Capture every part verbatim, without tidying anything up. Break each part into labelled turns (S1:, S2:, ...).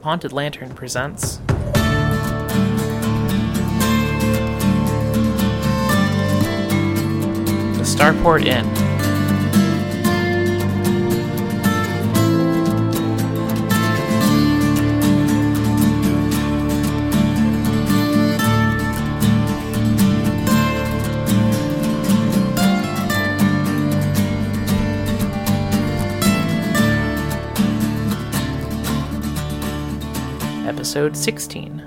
S1: Haunted Lantern presents The Starport Inn. Episode sixteen.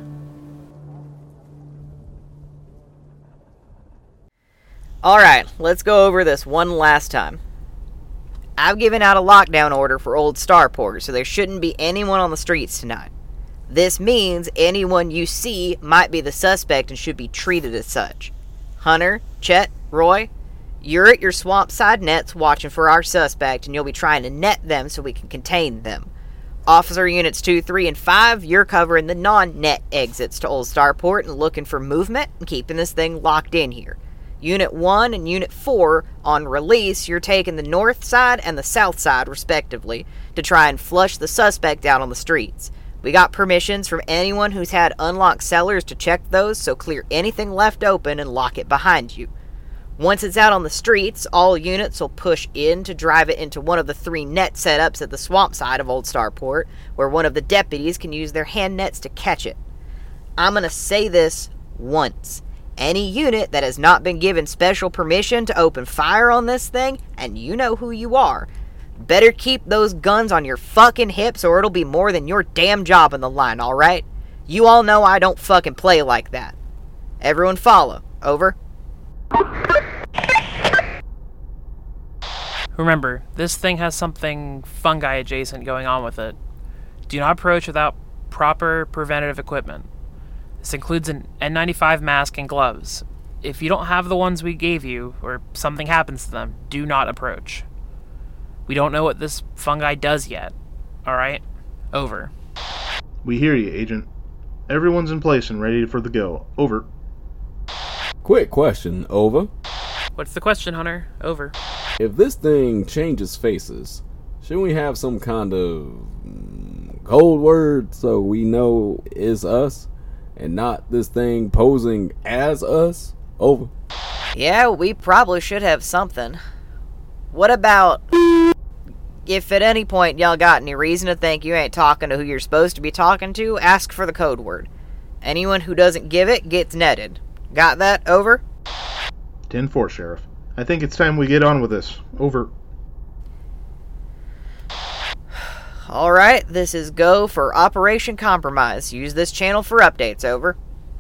S2: Alright, let's go over this one last time. I've given out a lockdown order for Old Starport, so there shouldn't be anyone on the streets tonight. This means anyone you see might be the suspect and should be treated as such. Hunter, Chet, Roy, you're at your swamp side nets watching for our suspect, and you'll be trying to net them so we can contain them. Officer Units two, three, and five, you're covering the non-net exits to Old Starport and looking for movement and keeping this thing locked in here. Unit one and Unit four, on release, you're taking the north side and the south side, respectively, to try and flush the suspect out on the streets. We got permissions from anyone who's had unlocked cellars to check those, so clear anything left open and lock it behind you. Once it's out on the streets, all units will push in to drive it into one of the three net setups at the swamp side of Old Starport, where one of the deputies can use their hand nets to catch it. I'm going to say this once. Any unit that has not been given special permission to open fire on this thing, and you know who you are, better keep those guns on your fucking hips or it'll be more than your damn job on the line, alright? You all know I don't fucking play like that. Everyone follow. Over.
S1: Remember, this thing has something fungi adjacent going on with it. Do not approach without proper preventative equipment. This includes an N ninety-five mask and gloves. If you don't have the ones we gave you, or something happens to them, do not approach. We don't know what this fungi does yet. Alright? Over.
S3: We hear you, Agent. Everyone's in place and ready for the go. Over.
S4: Quick question, over.
S1: What's the question, Hunter? Over.
S4: If this thing changes faces, shouldn't we have some kind of mm, code word so we know it's us and not this thing posing as us? Over.
S2: Yeah, we probably should have something. What about if at any point y'all got any reason to think you ain't talking to who you're supposed to be talking to, ask for the code word. Anyone who doesn't give it gets netted. Got that? Over?
S3: ten four, Sheriff. I think it's time we get on with this. Over.
S2: Alright, this is go for Operation Compromise. Use this channel for updates. Over.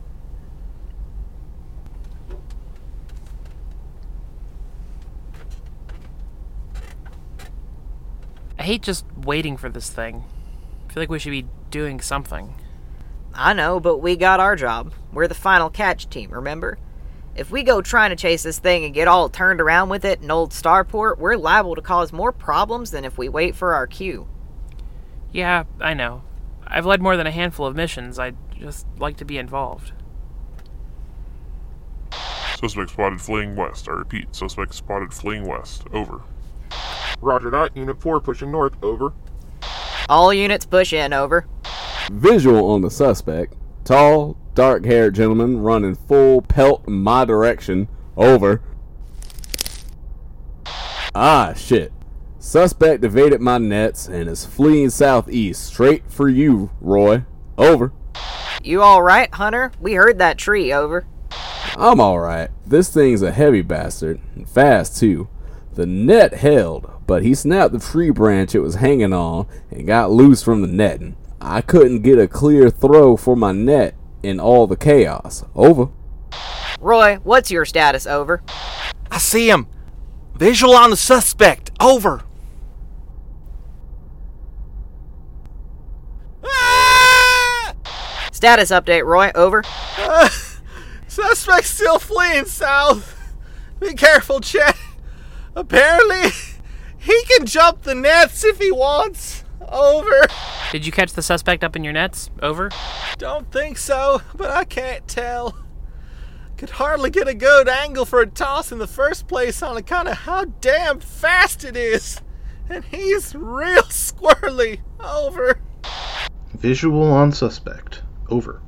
S1: I hate just waiting for this thing. I feel like we should be doing something.
S2: I know, but we got our job. We're the final catch team, remember? If we go trying to chase this thing and get all turned around with it in Old Starport, we're liable to cause more problems than if we wait for our cue.
S1: Yeah, I know. I've led more than a handful of missions. I'd just like to be involved.
S5: Suspect spotted fleeing west. I repeat, suspect spotted fleeing west. Over.
S6: Roger that. Unit four pushing north. Over.
S2: All units push in. Over.
S4: Visual on the suspect. Tall, dark-haired gentleman running full pelt in my direction. Over. Ah, shit. Suspect evaded my nets and is fleeing southeast, straight for you, Roy. Over.
S2: You alright, Hunter? We heard that tree. Over.
S4: I'm alright. This thing's a heavy bastard, and fast too. The net held, but he snapped the tree branch it was hanging on and got loose from the netting. I couldn't get a clear throw for my net in all the chaos. Over.
S2: Roy, what's your status? Over.
S7: I see him. Visual on the suspect. Over.
S2: Ah! Status update, Roy. Over.
S7: Uh, suspect still fleeing south. Be careful, Chet. Apparently, he can jump the nets if he wants. Over.
S1: Did you catch the suspect up in your nets? Over.
S7: Don't think so, but I can't tell. Could hardly get a good angle for a toss in the first place on account of how damn fast it is. And he's real squirrely. Over.
S3: Visual on suspect. Over.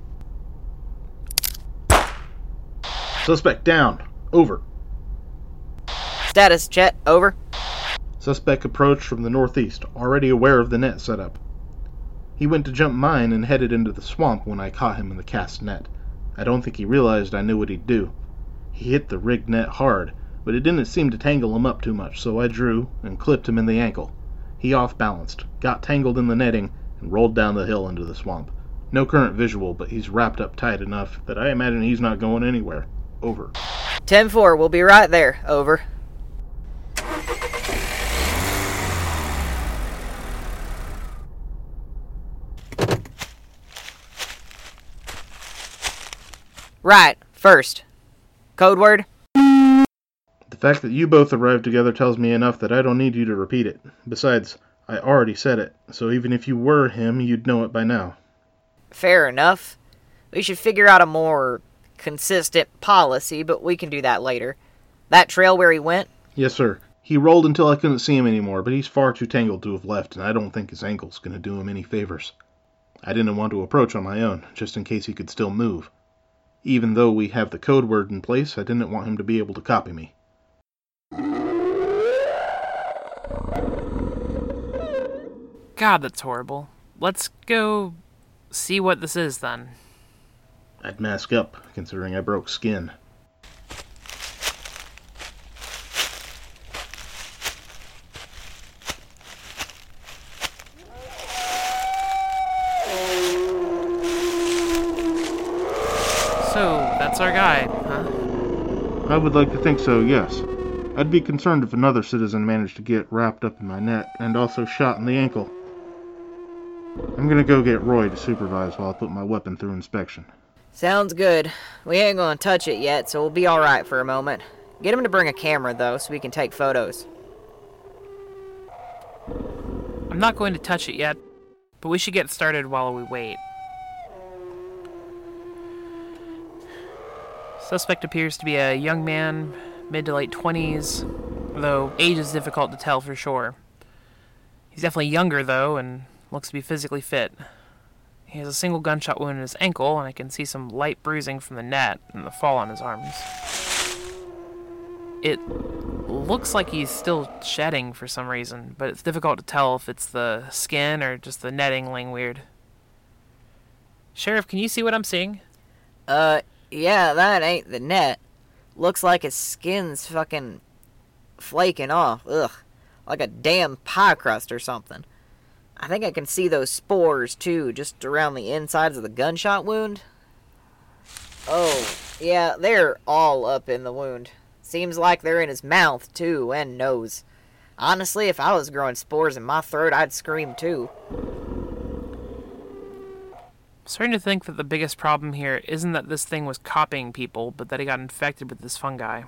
S3: Suspect down. Over.
S2: Status, Chet. Over.
S3: Suspect approached from the northeast, already aware of the net setup. He went to jump mine and headed into the swamp when I caught him in the cast net. I don't think he realized I knew what he'd do. He hit the rigged net hard, but it didn't seem to tangle him up too much, so I drew and clipped him in the ankle. He off-balanced, got tangled in the netting, and rolled down the hill into the swamp. No current visual, but he's wrapped up tight enough that I imagine he's not going anywhere. Over.
S2: ten four, we'll be right there. Over. Right, first. Code word?
S3: The fact that you both arrived together tells me enough that I don't need you to repeat it. Besides, I already said it, so even if you were him, you'd know it by now.
S2: Fair enough. We should figure out a more consistent policy, but we can do that later. That trail where he went?
S3: Yes, sir. He rolled until I couldn't see him anymore, but he's far too tangled to have left, and I don't think his ankle's going to do him any favors. I didn't want to approach on my own, just in case he could still move. Even though we have the code word in place, I didn't want him to be able to copy me.
S1: God, that's horrible. Let's go see what this is, then.
S3: I'd mask up, considering I broke skin.
S1: So, that's our guy, huh?
S3: I would like to think so, yes. I'd be concerned if another citizen managed to get wrapped up in my net, and also shot in the ankle. I'm gonna go get Roy to supervise while I put my weapon through inspection.
S2: Sounds good. We ain't gonna touch it yet, so we'll be alright for a moment. Get him to bring a camera, though, so we can take photos.
S1: I'm not going to touch it yet, but we should get started while we wait. Suspect appears to be a young man, mid to late twenties, though age is difficult to tell for sure. He's definitely younger, though, and looks to be physically fit. He has a single gunshot wound in his ankle, and I can see some light bruising from the net and the fall on his arms. It looks like he's still shedding for some reason, but it's difficult to tell if it's the skin or just the netting laying weird. Sheriff, can you see what I'm seeing?
S2: Uh, yeah, that ain't the net. Looks like his skin's fucking flaking off. Ugh. Like a damn pie crust or something. I think I can see those spores, too, just around the insides of the gunshot wound. Oh, yeah, they're all up in the wound. Seems like they're in his mouth, too, and nose. Honestly, if I was growing spores in my throat, I'd scream, too.
S1: I'm starting to think that the biggest problem here isn't that this thing was copying people, but that he got infected with this fungi.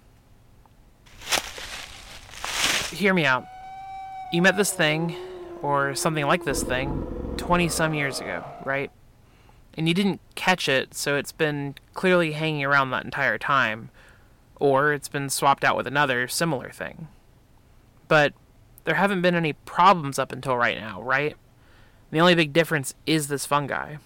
S1: Hear me out. You met this thing, or something like this thing, twenty-some years ago, right? And you didn't catch it, so it's been clearly hanging around that entire time. Or it's been swapped out with another similar thing. But there haven't been any problems up until right now, right? The only big difference is this fungi.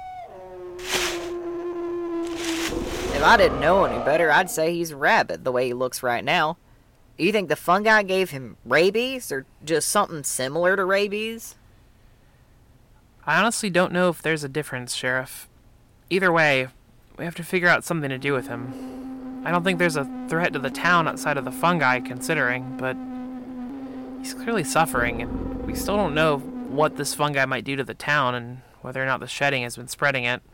S2: If I didn't know any better, I'd say he's rabid the way he looks right now. You think the fungi gave him rabies, or just something similar to rabies?
S1: I honestly don't know if there's a difference, Sheriff. Either way, we have to figure out something to do with him. I don't think there's a threat to the town outside of the fungi, considering, but he's clearly suffering, and we still don't know what this fungi might do to the town and whether or not the shedding has been spreading it.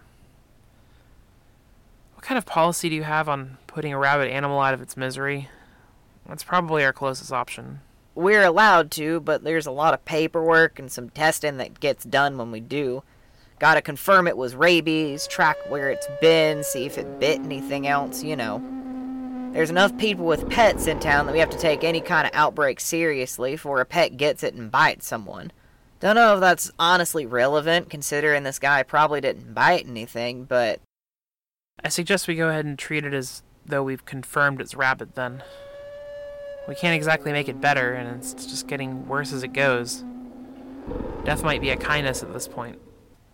S1: What kind of policy do you have on putting a rabid animal out of its misery? That's probably our closest option.
S2: We're allowed to, but there's a lot of paperwork and some testing that gets done when we do. Gotta confirm it was rabies, track where it's been, see if it bit anything else, you know. There's enough people with pets in town that we have to take any kind of outbreak seriously before a pet gets it and bites someone. Don't know if that's honestly relevant, considering this guy probably didn't bite anything, but...
S1: I suggest we go ahead and treat it as though we've confirmed it's rabid, then. We can't exactly make it better, and it's just getting worse as it goes. Death might be a kindness at this point.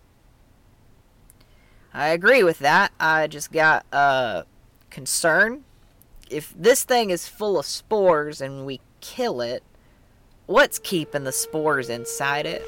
S2: I agree with that. I just got a uh, concern. If this thing is full of spores and we kill it, what's keeping the spores inside it?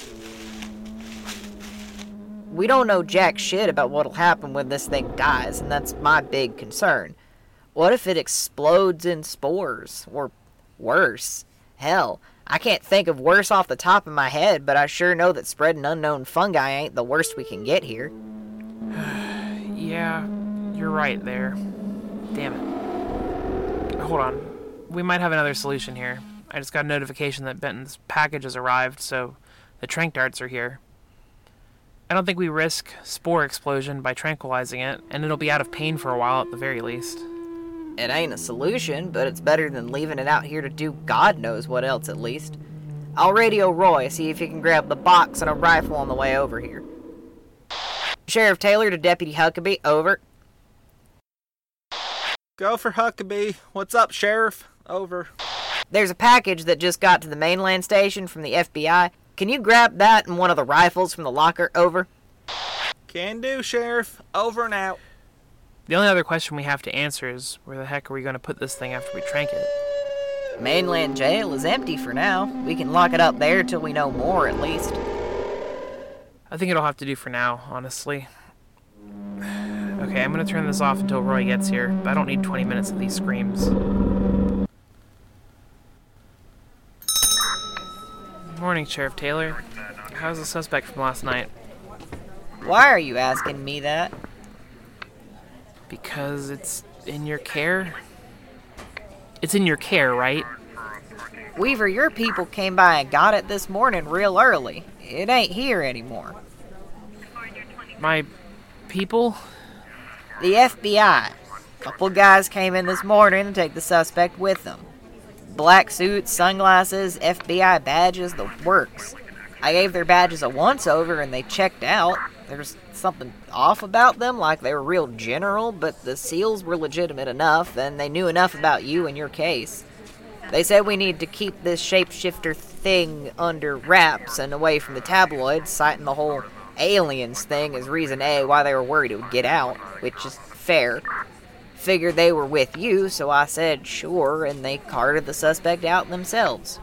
S2: We don't know jack shit about what'll happen when this thing dies, and that's my big concern. What if it explodes in spores? Or worse? Hell, I can't think of worse off the top of my head, but I sure know that spreading unknown fungi ain't the worst we can get here.
S1: Yeah, you're right there. Damn it. Hold on. We might have another solution here. I just got a notification that Benton's package has arrived, so the tranq darts are here. I don't think we risk spore explosion by tranquilizing it, and it'll be out of pain for a while at the very least.
S2: It ain't a solution, but it's better than leaving it out here to do God knows what else at least. I'll radio Roy, see if he can grab the box and a rifle on the way over here. Sheriff Taylor to Deputy Huckabee, over.
S7: Go for Huckabee. What's up, Sheriff? Over.
S2: There's a package that just got to the mainland station from the F B I. Can you grab that and one of the rifles from the locker, over?
S7: Can do, Sheriff. Over and out.
S1: The only other question we have to answer is, where the heck are we going to put this thing after we trank it?
S2: Mainland jail is empty for now. We can lock it up there till we know more, at least.
S1: I think it'll have to do for now, honestly. Okay, I'm going to turn this off until Roy gets here, but I don't need twenty minutes of these screams. Morning, Sheriff Taylor. How's the suspect from last night?
S2: Why are you asking me that?
S1: Because it's in your care? It's in your care, right?
S2: Weaver, your people came by and got it this morning real early. It ain't here anymore.
S1: My people?
S2: The F B I. Couple guys came in this morning to take the suspect with them. Black suits, sunglasses, F B I badges, the works. I gave their badges a once-over and they checked out. There's something off about them, like they were real general, but the seals were legitimate enough, and they knew enough about you and your case. They said we need to keep this shapeshifter thing under wraps and away from the tabloids, citing the whole aliens thing as reason A why they were worried it would get out, which is fair. Figured they were with you, so I said sure, and they carted the suspect out themselves.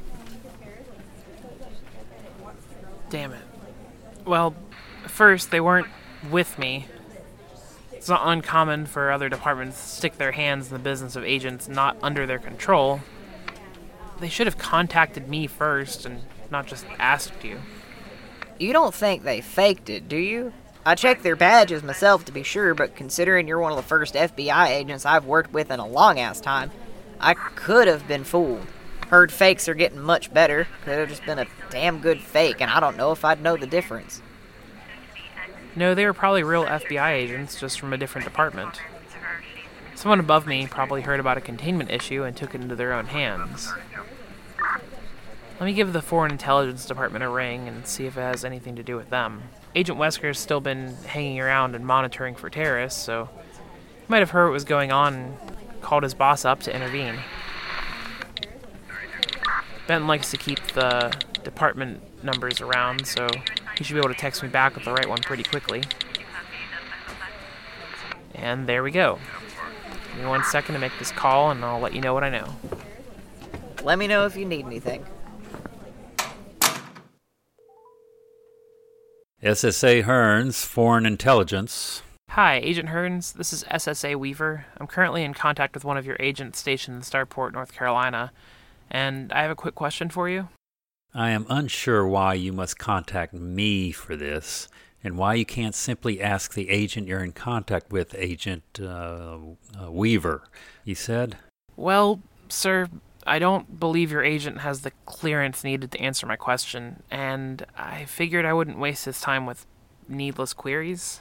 S1: Damn it. Well, first, they weren't with me. It's not uncommon for other departments to stick their hands in the business of agents not under their control. They should have contacted me first and not just asked you.
S2: You don't think they faked it, do you? I checked their badges myself to be sure, but considering you're one of the first F B I agents I've worked with in a long-ass time, I could have been fooled. Heard fakes are getting much better. Could have just been a damn good fake, and I don't know if I'd know the difference.
S1: No, they were probably real F B I agents, just from a different department. Someone above me probably heard about a containment issue and took it into their own hands. Let me give the Foreign Intelligence Department a ring and see if it has anything to do with them. Agent Wesker's still been hanging around and monitoring for terrorists, so he might have heard what was going on and called his boss up to intervene. Benton likes to keep the department numbers around, so he should be able to text me back with the right one pretty quickly. And there we go. Give me one second to make this call, and I'll let you know what I know.
S2: Let me know if you need anything.
S8: S S A Hearns, Foreign Intelligence.
S1: Hi, Agent Hearns. This is S S A Weaver. I'm currently in contact with one of your agents stationed in Starport, North Carolina, and I have a quick question for you.
S8: I am unsure why you must contact me for this, and why you can't simply ask the agent you're in contact with, Agent uh, uh, Weaver, you said?
S1: Well, sir, I don't believe your agent has the clearance needed to answer my question, and I figured I wouldn't waste his time with needless queries.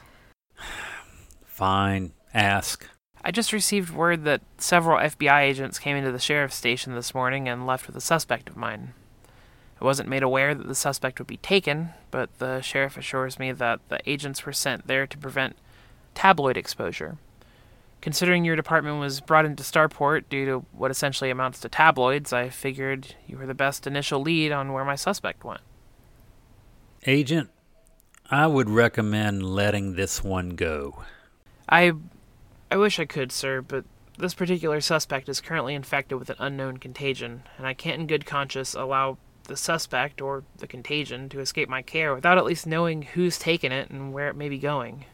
S8: Fine, ask.
S1: I just received word that several F B I agents came into the sheriff's station this morning and left with a suspect of mine. I wasn't made aware that the suspect would be taken, but the sheriff assures me that the agents were sent there to prevent tabloid exposure. Considering your department was brought into Starport due to what essentially amounts to tabloids, I figured you were the best initial lead on where my suspect went.
S8: Agent, I would recommend letting this one go.
S1: I I wish I could, sir, but this particular suspect is currently infected with an unknown contagion, and I can't in good conscience allow the suspect or the contagion to escape my care without at least knowing who's taken it and where it may be going.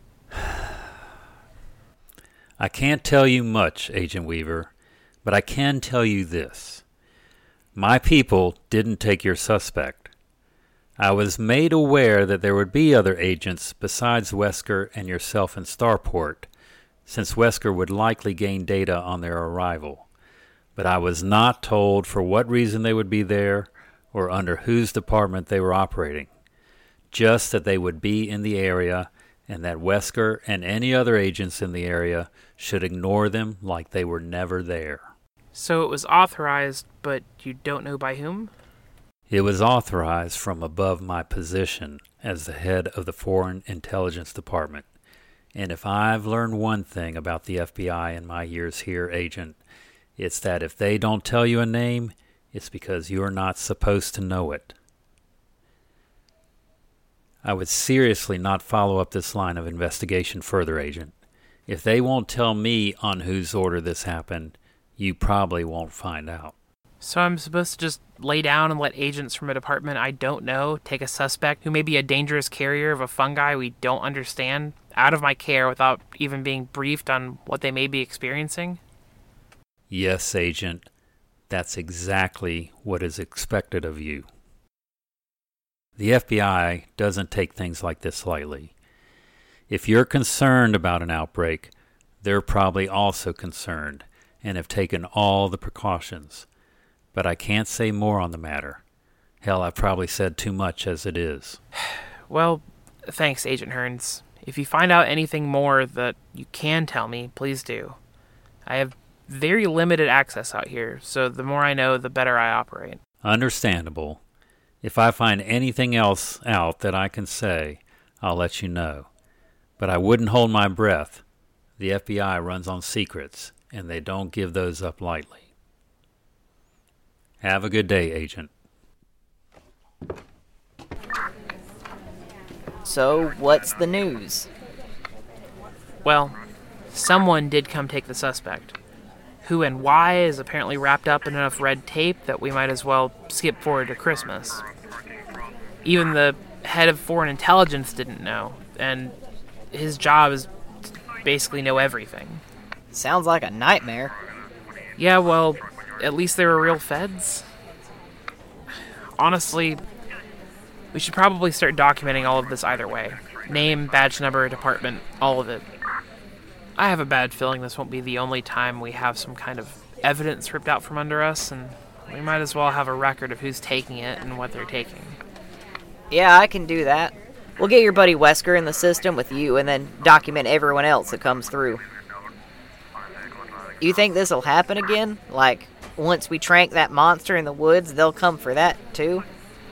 S8: I can't tell you much, Agent Weaver, but I can tell you this. My people didn't take your suspect. I was made aware that there would be other agents besides Wesker and yourself in Starport, since Wesker would likely gain data on their arrival. But I was not told for what reason they would be there or under whose department they were operating. Just that they would be in the area and that Wesker and any other agents in the area should ignore them like they were never there.
S1: So it was authorized, but you don't know by whom?
S8: It was authorized from above my position as the head of the Foreign Intelligence Department. And if I've learned one thing about the F B I in my years here, Agent, it's that if they don't tell you a name, it's because you're not supposed to know it. I would seriously not follow up this line of investigation further, Agent. If they won't tell me on whose order this happened, you probably won't find out.
S1: So I'm supposed to just lay down and let agents from a department I don't know take a suspect who may be a dangerous carrier of a fungi we don't understand out of my care without even being briefed on what they may be experiencing?
S8: Yes, Agent. That's exactly what is expected of you. The F B I doesn't take things like this lightly. If you're concerned about an outbreak, they're probably also concerned and have taken all the precautions. But I can't say more on the matter. Hell, I've probably said too much as it is.
S1: Well, thanks, Agent Hearns. If you find out anything more that you can tell me, please do. I have very limited access out here, so the more I know, the better I operate.
S8: Understandable. If I find anything else out that I can say, I'll let you know. But I wouldn't hold my breath. The F B I runs on secrets, and they don't give those up lightly. Have a good day, Agent.
S2: So, what's the news?
S1: Well, someone did come take the suspect. Who and why is apparently wrapped up in enough red tape that we might as well skip forward to Christmas. Even the head of foreign intelligence didn't know, and his job is to basically know everything.
S2: Sounds like a nightmare.
S1: Yeah, well, at least they were real feds. Honestly, we should probably start documenting all of this either way. Name, badge number, department, all of it. I have a bad feeling this won't be the only time we have some kind of evidence ripped out from under us, and we might as well have a record of who's taking it and what they're taking.
S2: Yeah, I can do that. We'll get your buddy Wesker in the system with you and then document everyone else that comes through. You think this'll happen again? Like, once we trank that monster in the woods, they'll come for that, too?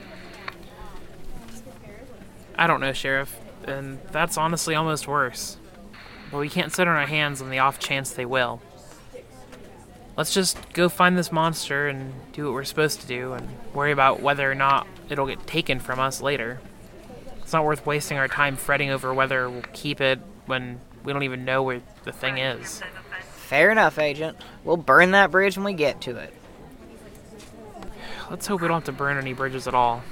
S1: I don't know, Sheriff, and that's honestly almost worse. But we can't sit on our hands on the off chance they will. Let's just go find this monster and do what we're supposed to do and worry about whether or not it'll get taken from us later. It's not worth wasting our time fretting over whether we'll keep it when we don't even know where the thing is.
S2: Fair enough, Agent. We'll burn that bridge when we get to it.
S1: Let's hope we don't have to burn any bridges at all.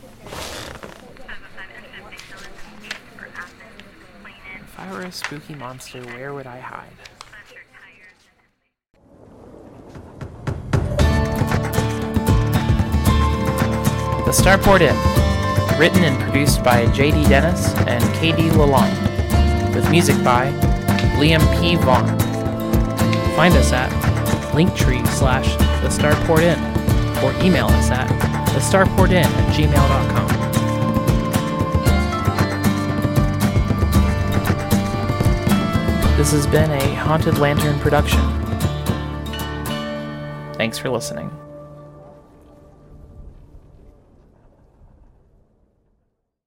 S1: If I were a spooky monster, where would I hide? The Starport Inn, written and produced by J D Dennis and K D Lalonde, with music by Liam P. Vaughn. Find us at linktree slash the Starport Inn, or email us at the starport inn at gmail dot com. This has been a Haunted Lantern production. Thanks for listening.